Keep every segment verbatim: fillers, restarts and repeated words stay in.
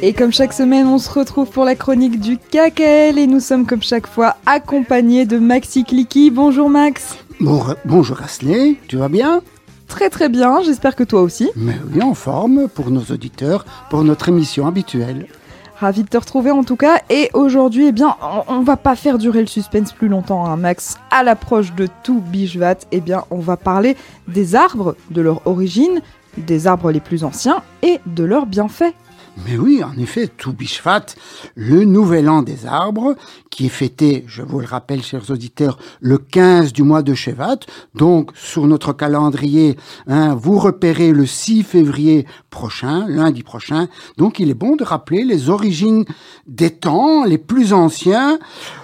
Et comme chaque semaine, on se retrouve pour la chronique du K K L et nous sommes comme chaque fois accompagnés de Maxi Clicky. Bonjour Max. Bon, bonjour Asley, tu vas bien ? Très très bien, j'espère que toi aussi. Mais oui, en forme pour nos auditeurs, pour notre émission habituelle. Ravi de te retrouver en tout cas. Et aujourd'hui, eh bien, on, on va pas faire durer le suspense plus longtemps, hein, Max. À l'approche de tout Bishvat, eh bien, on va parler des arbres, de leur origine, des arbres les plus anciens et de leurs bienfaits. Mais oui, en effet, tout Bishvat, le nouvel an des arbres, qui est fêté, je vous le rappelle, chers auditeurs, le quinze du mois de Shevat. Donc, sur notre calendrier, hein, vous repérez le six février prochain, lundi prochain. Donc, il est bon de rappeler les origines des temps les plus anciens,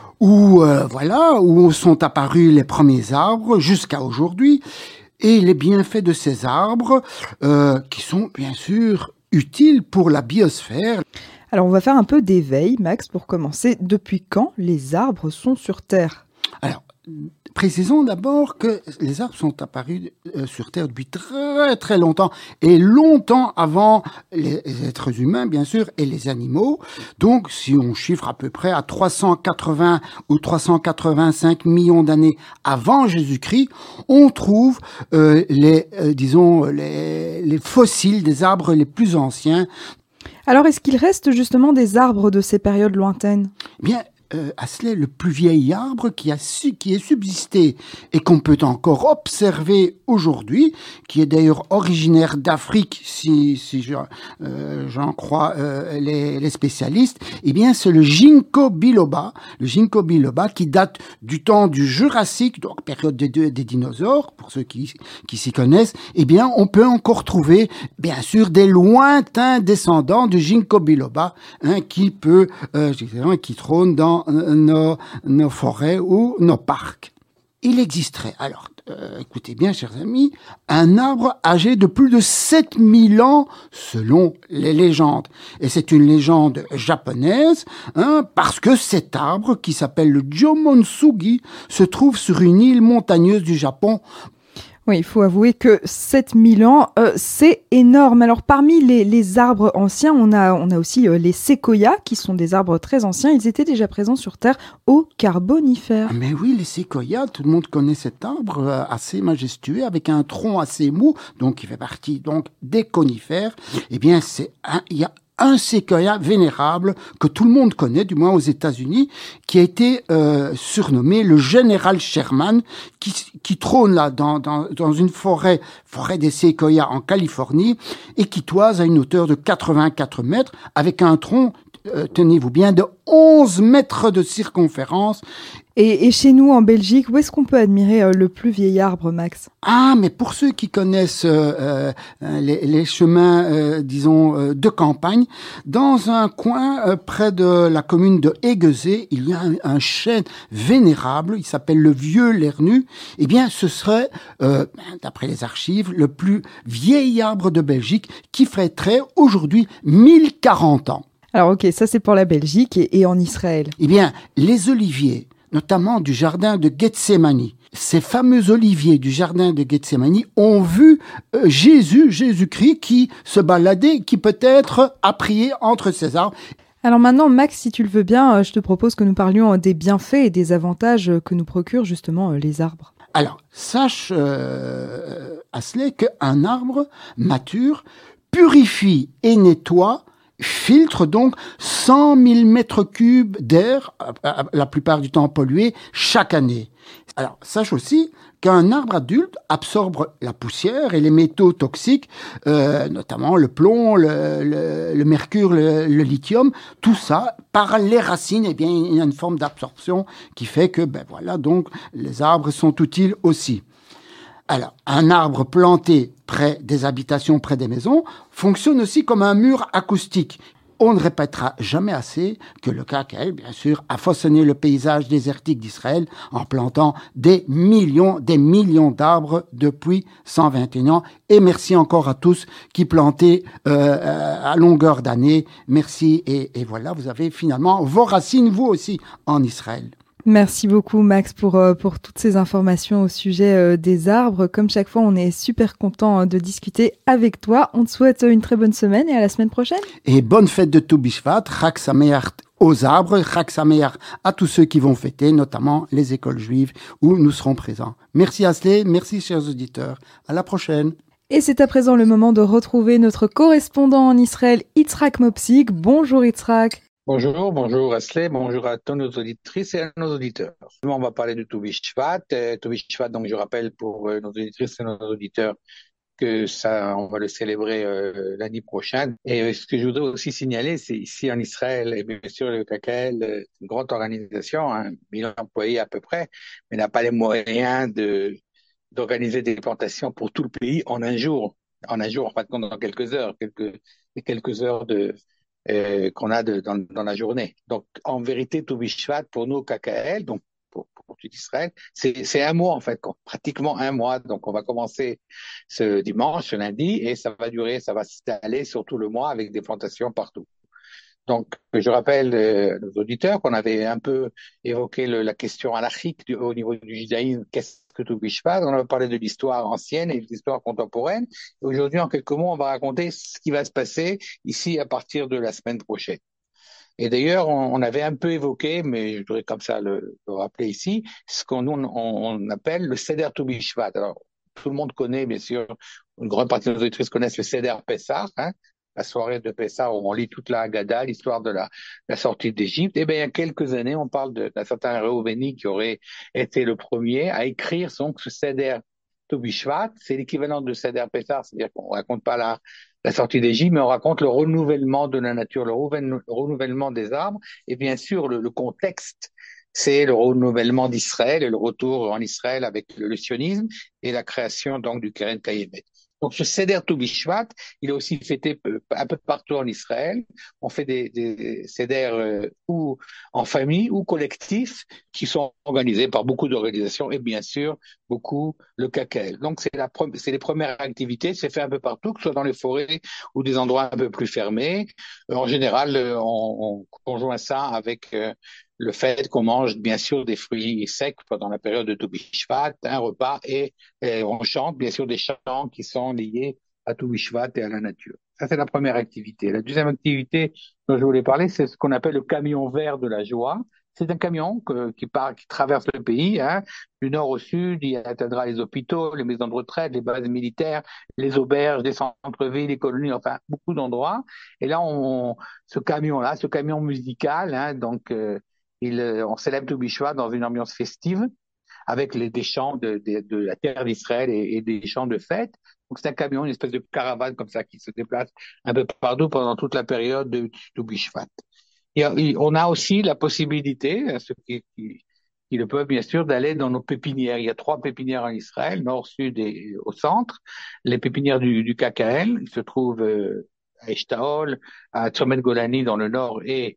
où, euh, voilà, où sont apparus les premiers arbres jusqu'à aujourd'hui, et les bienfaits de ces arbres, euh, qui sont, bien sûr, utile pour la biosphère. Alors on va faire un peu d'éveil, Max, pour commencer. Depuis quand les arbres sont sur Terre ? Alors, précisons d'abord que les arbres sont apparus euh, sur Terre depuis très très longtemps, et longtemps avant les êtres humains, bien sûr, et les animaux. Donc, si on chiffre à peu près à trois cent quatre-vingts ou trois cent quatre-vingt-cinq millions d'années avant Jésus-Christ, on trouve euh, les, euh, disons, les, les fossiles des arbres les plus anciens. Alors, est-ce qu'il reste justement des arbres de ces périodes lointaines ? Eh bien, Euh, Asley, le plus vieil arbre qui, a su, qui est subsisté et qu'on peut encore observer aujourd'hui, qui est d'ailleurs originaire d'Afrique, si, si je, euh, j'en crois euh, les, les spécialistes, eh bien c'est le ginkgo biloba, le ginkgo biloba qui date du temps du Jurassique, donc période des, des dinosaures, pour ceux qui, qui s'y connaissent. Eh bien, on peut encore trouver, bien sûr, des lointains descendants du ginkgo biloba, hein, qui peut, euh, je dirais, qui trône dans Nos, nos forêts ou nos parcs. Il existerait, alors euh, écoutez bien chers amis, un arbre âgé de plus de sept mille ans selon les légendes. Et c'est une légende japonaise, hein, parce que cet arbre, qui s'appelle le Jomonsugi, se trouve sur une île montagneuse du Japon. Oui, il faut avouer que sept mille ans, euh, c'est énorme. Alors, parmi les, les arbres anciens, on a, on a aussi euh, les séquoias, qui sont des arbres très anciens. Ils étaient déjà présents sur Terre au Carbonifère. Mais oui, les séquoias, tout le monde connaît cet arbre euh, assez majestueux, avec un tronc assez mou, donc il fait partie donc des conifères. Eh bien, c'est un, il y a un séquoia vénérable que tout le monde connaît, du moins aux États-Unis, qui a été euh, surnommé le général Sherman, qui, qui trône là dans, dans, dans une forêt, forêt des séquoias en Californie, et qui toise à une hauteur de quatre-vingt-quatre mètres, avec un tronc, euh, tenez-vous bien, de onze mètres de circonférence. Et, et chez nous, en Belgique, où est-ce qu'on peut admirer euh, le plus vieil arbre, Max ? Ah, mais pour ceux qui connaissent euh, euh, les, les chemins, euh, disons, euh, de campagne, dans un coin euh, près de la commune de Aiguezé, il y a un, un chêne vénérable, il s'appelle le Vieux Lernu. Eh bien, ce serait, euh, d'après les archives, le plus vieil arbre de Belgique qui fêterait aujourd'hui mille quarante ans. Alors ok, ça c'est pour la Belgique et, et en Israël. Eh bien, les oliviers, notamment du jardin de Gethsémani. Ces fameux oliviers du jardin de Gethsémani ont vu euh, Jésus, Jésus-Christ, qui se baladait, qui peut-être a prié entre ces arbres. Alors maintenant, Max, si tu le veux bien, euh, je te propose que nous parlions euh, des bienfaits et des avantages euh, que nous procurent justement euh, les arbres. Alors, sache, euh, Asley, qu'un arbre mature purifie et nettoie, filtre donc cent mille mètres cubes d'air, la plupart du temps pollué, chaque année. Alors, sache aussi qu'un arbre adulte absorbe la poussière et les métaux toxiques, euh, notamment le plomb, le, le, le mercure, le, le lithium, tout ça, par les racines, eh bien, il y a une forme d'absorption qui fait que, ben voilà, donc, les arbres sont utiles aussi. Alors, un arbre planté près des habitations, près des maisons, fonctionne aussi comme un mur acoustique. On ne répétera jamais assez que le K K L, bien sûr, a façonné le paysage désertique d'Israël en plantant des millions, des millions d'arbres depuis cent vingt et un ans. Et merci encore à tous qui plantaient euh, à longueur d'année. Merci. Et, et voilà, vous avez finalement vos racines, vous aussi, en Israël. Merci beaucoup Max pour, euh, pour toutes ces informations au sujet euh, des arbres. Comme chaque fois, on est super content euh, de discuter avec toi. On te souhaite euh, une très bonne semaine et à la semaine prochaine. Et bonne fête de Tou Bishvat, Chag Sameach aux arbres, Chag Sameach à tous ceux qui vont fêter, notamment les écoles juives où nous serons présents. Merci Asley, merci chers auditeurs. À la prochaine. Et c'est à présent le moment de retrouver notre correspondant en Israël, Yitzhak Mopsik. Bonjour Yitzhak. Bonjour, bonjour Asley, bonjour à tous nos auditrices et à nos auditeurs. On va parler de Tou B'Shvat. Euh, Tou B'Shvat, donc je rappelle pour euh, nos auditrices et nos auditeurs que ça, on va le célébrer euh, l'année prochaine. Et euh, ce que je voudrais aussi signaler, c'est ici en Israël, et bien sûr le K K L, euh, c'est une grande organisation, hein, mille employés à peu près, mais n'a pas les moyens de d'organiser des plantations pour tout le pays en un jour. En un jour, en fin de compte, dans quelques heures, quelques quelques heures de euh, qu'on a de, dans, dans la journée. Donc, en vérité, Tou B'Shvat, pour nous, K K L, donc pour, pour tout Israël, c'est, c'est un mois en fait, pratiquement un mois. Donc, on va commencer ce dimanche, ce lundi, et ça va durer, ça va s'étaler sur tout le mois avec des plantations partout. Donc, je rappelle euh, nos auditeurs qu'on avait un peu évoqué le, la question anarchique du, au niveau du judaïsme. Qu'est-ce que Tou B'Shvat? On a parlé de l'histoire ancienne et de l'histoire contemporaine. Et aujourd'hui, en quelques mots, on va raconter ce qui va se passer ici à partir de la semaine prochaine. Et d'ailleurs, on, on avait un peu évoqué, mais je voudrais comme ça le, le rappeler ici, ce qu'on on, on appelle le Seder Tou B'Shvat. Alors, tout le monde connaît, bien sûr, une grande partie de nos auditrices connaissent le Seder Pessah, hein, la soirée de Pessah où on lit toute la Haggadah, l'histoire de la, la sortie d'Égypte. Eh bien, il y a quelques années, on parle de, d'un certain Réouveni qui aurait été le premier à écrire donc ce Seder Tou B'Shvat. C'est l'équivalent de Seder Pessah, c'est-à-dire qu'on raconte pas la, la sortie d'Égypte, mais on raconte le renouvellement de la nature, le, le renouvellement des arbres, et bien sûr, le, le contexte, c'est le renouvellement d'Israël et le retour en Israël avec le, le sionisme et la création donc du Keren Kayemet. Donc ce Seder Tou B'Shvat, il est aussi fêté un peu partout en Israël. On fait des, des Seder euh, ou en famille ou collectifs qui sont organisés par beaucoup d'organisations et bien sûr beaucoup le K K L. Donc c'est la c'est les premières activités, c'est fait un peu partout, que ce soit dans les forêts ou des endroits un peu plus fermés. En général, on, on conjoint ça avec euh, le fait qu'on mange bien sûr des fruits secs pendant la période de Tou B'Shvat, un repas, et, et on chante bien sûr des chants qui sont liés à Tou B'Shvat et à la nature. Ça, c'est la première activité. La deuxième activité dont je voulais parler, c'est ce qu'on appelle le camion vert de la joie. C'est un camion que, qui part, qui traverse le pays, hein, du nord au sud. Il atteindra les hôpitaux, les maisons de retraite, les bases militaires, les auberges, les centres-villes, les colonies, enfin beaucoup d'endroits. Et là, on, ce camion-là, ce camion musical, hein, donc euh, il, on célèbre Tou B'Shvat dans une ambiance festive avec les, des chants de, de, de la terre d'Israël et, et des chants de fête. Donc c'est un camion, une espèce de caravane comme ça qui se déplace un peu partout pendant toute la période de Tou B'Shvat. Et on a aussi la possibilité, ceux qui, qui, qui le peuvent bien sûr, d'aller dans nos pépinières. Il y a trois pépinières en Israël, nord, sud et au centre. Les pépinières du, du K K L, ils se trouvent euh, à Eshtaol, à Tzomet Golani dans le nord et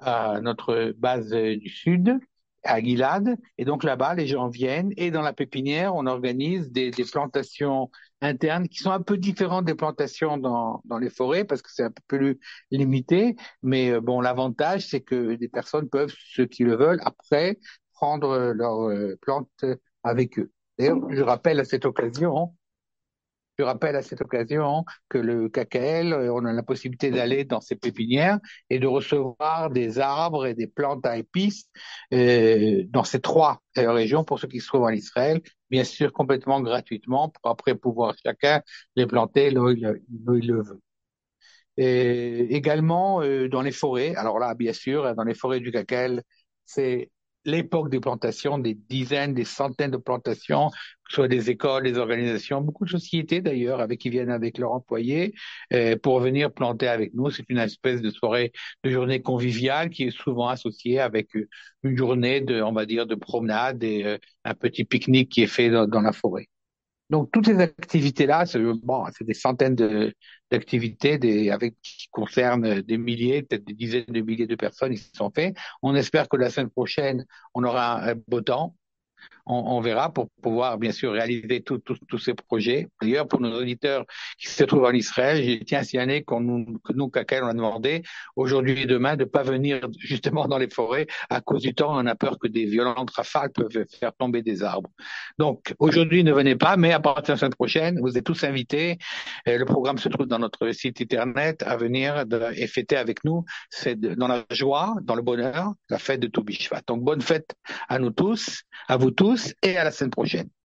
à notre base euh, du sud, à Gilad. Et donc là-bas, les gens viennent et dans la pépinière, on organise des, des plantations internes qui sont un peu différentes des plantations dans, dans les forêts parce que c'est un peu plus limité. Mais euh, bon, l'avantage, c'est que des personnes peuvent, ceux qui le veulent, après prendre leurs euh, plantes avec eux. D'ailleurs, je rappelle à cette occasion, je rappelle à cette occasion que le K K L, euh, on a la possibilité d'aller dans ces pépinières et de recevoir des arbres et des plantes à épices euh, dans ces trois euh, régions pour ceux qui se trouvent en Israël, bien sûr complètement gratuitement pour après pouvoir chacun les planter là où il, là où il le veut. Et également euh, dans les forêts. Alors là, bien sûr, dans les forêts du Cacao, c'est l'époque des plantations, des dizaines, des centaines de plantations, que ce soit des écoles, des organisations, beaucoup de sociétés d'ailleurs, avec qui viennent avec leurs employés euh, pour venir planter avec nous. C'est une espèce de soirée, de journée conviviale qui est souvent associée avec euh, une journée de, on va dire, de promenade et euh, un petit pique-nique qui est fait dans, dans la forêt. Donc toutes ces activités-là, c'est bon, c'est des centaines de d'activités, des avec qui concernent des milliers, peut-être des dizaines de milliers de personnes qui sont faites. On espère que la semaine prochaine, on aura un beau temps. on, on verra pour pouvoir bien sûr réaliser tous tout, tout ces projets. D'ailleurs, pour nos auditeurs qui se trouvent en Israël, je tiens à signaler qu'on nous, que nous, Cacao, on a demandé aujourd'hui et demain de pas venir justement dans les forêts à cause du temps. On a peur que des violentes rafales peuvent faire tomber des arbres. Donc aujourd'hui, ne venez pas, mais à partir de la semaine prochaine, vous êtes tous invités. Le programme se trouve dans notre site internet à venir de, et fêter avec nous. C'est de, dans la joie, dans le bonheur, la fête de Toubishvat. Donc bonne fête à nous tous, à vous tous et à la semaine prochaine.